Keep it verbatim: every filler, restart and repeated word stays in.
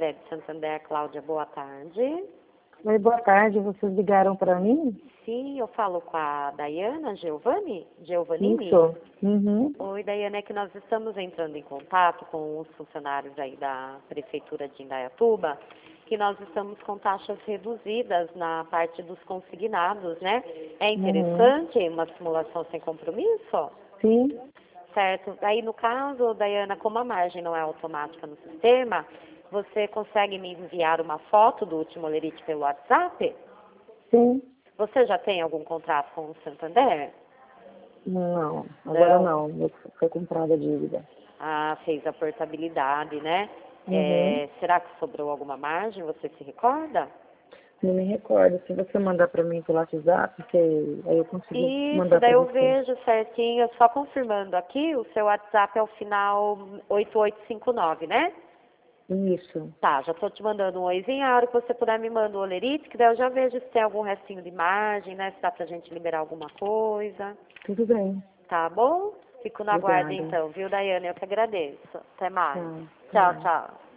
Crédito Santander, Cláudia, boa tarde. Oi, boa tarde, vocês ligaram para mim? Sim, eu falo com a Dayana Giovanni? Giovannini? Isso. Uhum. Oi, Dayana, é que nós estamos entrando em contato com os funcionários aí da Prefeitura de Indaiatuba, que nós estamos com taxas reduzidas na parte dos consignados, né? É interessante Uhum. uma simulação sem compromisso? Sim, Certo. Aí, no caso, Dayana, como a margem não é automática no sistema, você consegue me enviar uma foto do último Olerite pelo WhatsApp? sim. Você já tem algum contrato com o Santander? Não, agora Não. não. Foi comprada a dívida. Ah, fez a portabilidade, né? Uhum. É, será que sobrou alguma margem? Você se recorda? Não me recordo. Se você mandar para mim pelo WhatsApp, que aí eu consigo Isso, mandar daí para eu você. vejo certinho, só confirmando aqui, o seu WhatsApp é o final oito oito cinco nove, né? Isso. Tá, já tô te mandando um oizinho, a hora que você puder me manda o olerite, que daí eu já vejo se tem algum restinho de margem, né? Se dá pra gente liberar alguma coisa. Tudo bem. Tá bom? Fico na guarda Obrigada. então, viu, Daiane? Eu que agradeço. Até mais. Tchau. Até Tchau, mais. tchau.